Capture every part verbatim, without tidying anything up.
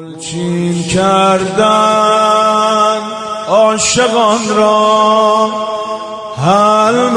گلچین کردن عاشقان را حلم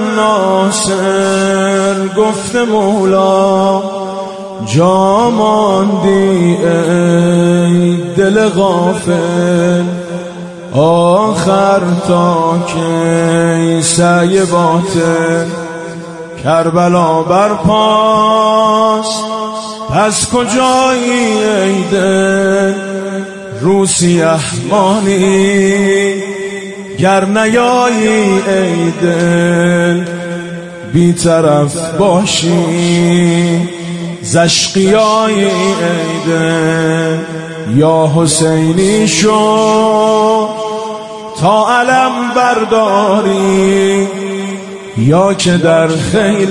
ناصر گفت مولا، جا ماندی ای دل غافل، آخر تا کی سعی باطل. کربلا برپاست پس کجایی ای دل، رو سیه مانی گر نیایی ای دل، بی طرف باشی زشقیایی ای دل. یا حسینی شو تا علم برداری، یا که در خیل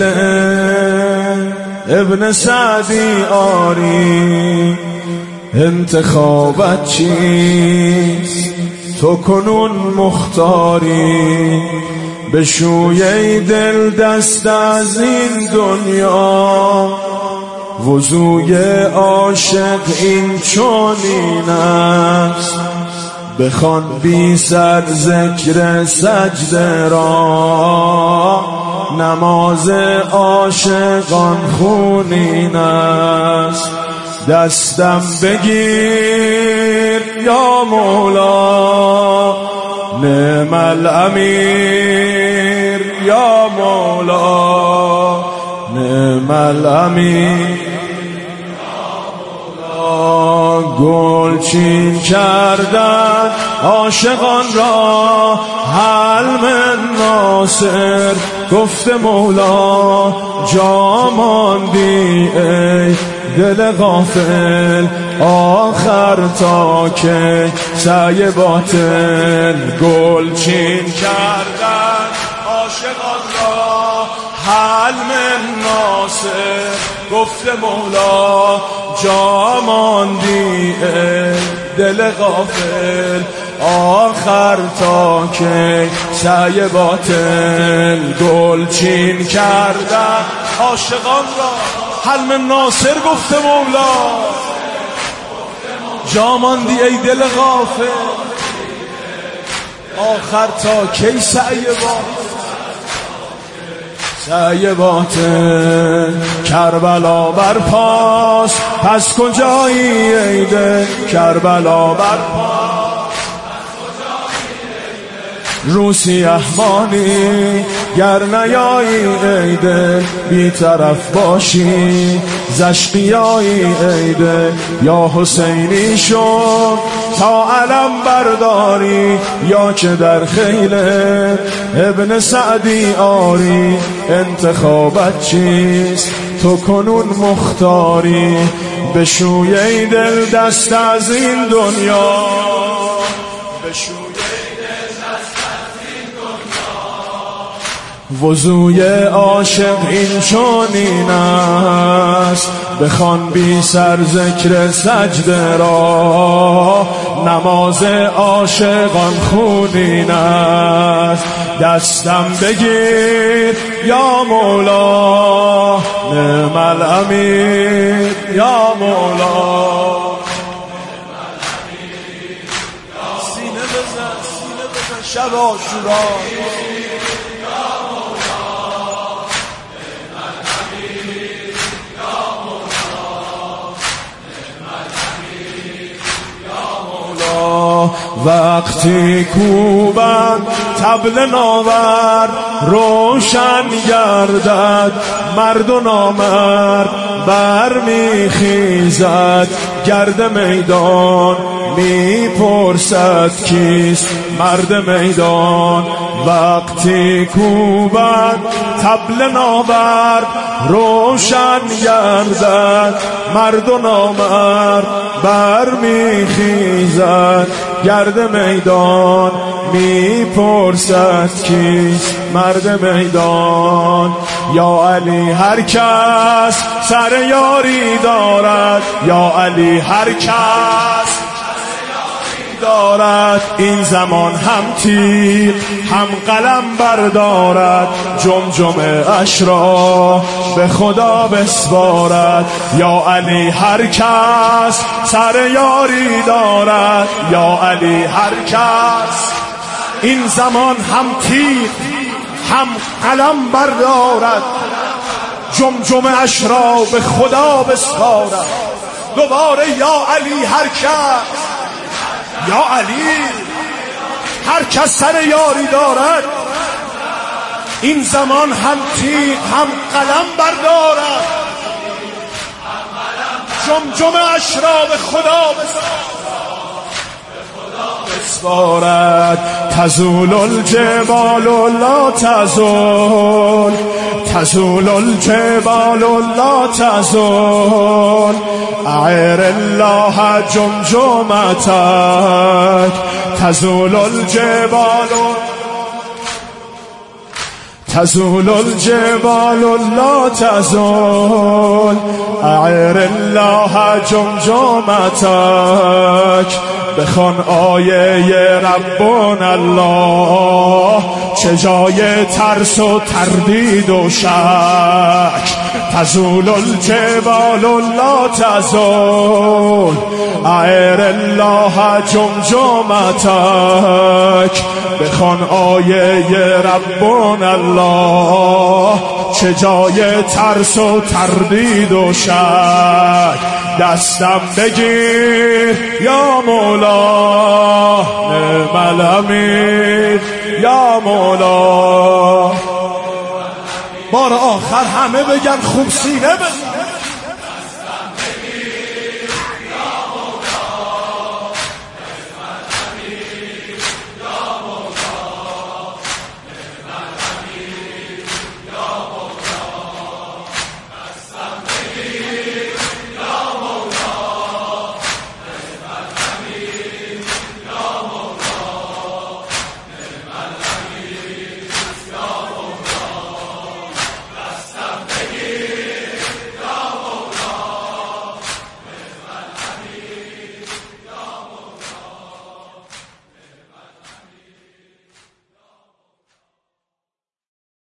ابن سعدی آری. انتخابت چیست تو کنون مختاری، بشوی ای دل دست از این دنیا. وضوی عاشق این چنین است، بخوان بی سر ذکر سجده را. نماز عاشقان خونین است، دستم بگیر یا مولا. نعم الامیر یا مولا، نعم الامیر. گلچین کردن عاشقان را حلم ناصر گفت مولا، جا ماندی ای دل غافل، آخر تا که سعی باطل. گلچین کردن عاشقان را حلم ناصر گفت مولا، جا ماندی ای دل غافل، آخر تا که سعی باطل. گلچین کردن عاشقان را حلم ناصر گفت مولا، جا ماندی ای دل غافل، آخر تا کی سعی باطل. سعی باطل. کربلا برپاست پس کجایی ای دل، کربلا برپاست رو سیه مانی گر نیایی ای دل، بی طرف باشی زشقیایی ای دل. یا حسینی شو تا علم برداری، یا که در خیل ابن سعدی آری. انتخابت چیست تو کنون مختاری، بشوی ای دل دست از این دنیا. بشوی وضوی عاشق این چنین است، بخوان بی سر ذکر سجده را. نماز عاشقان خونین است، دستم بگیر یا مولا. نعم الامیر یا مولا. سینه بزن سینه بزن شب عاشورا. وقتی کوبند طبل ناور، روشن گردد مرد و نامرد. برمیخیزد گرد میدان، میپرسد کیست مرد میدان. وقتی کوبند طبل ناور، روشن گردد مرد و نامرد. برمیخیزد گرد میدان، میپرسد کیست مرد میدان. یا علی هر کس سر یاری دارد، یا علی هر کس دارد، این زمان هم تیر هم قلم بردارد، جمجمه اش را به خدا بسپارد. یا علی هر کس سر یاری دارد، یا علی هر کس این زمان هم تیر هم قلم بردارد، جمجمه اش را به خدا بسپارد. دوباره یا علی هر کس، یا علی هر کس سر یاری دارد، این زمان هم تیغ هم قلم بردارد، جمجمه اش را به خدا بسپارد. تزول الجبال لا تزول، تزول الجبال لا تزول، اعر الله جمجمتك. تزول الجبال تزول الجبال لا تزول، اعر الله جمجمتك. بخوان آیه ربون الله، چه جای ترس و تردید و شک. تزول الجبال لا تزول، اعر الله جمجمتك. بخوان آیه ربون الله، چه جای ترس و تردید و شک. دستم بگیر یا مولا، نعم الامین یا مولا. بار آخر همه بگن خوب سینه بزن.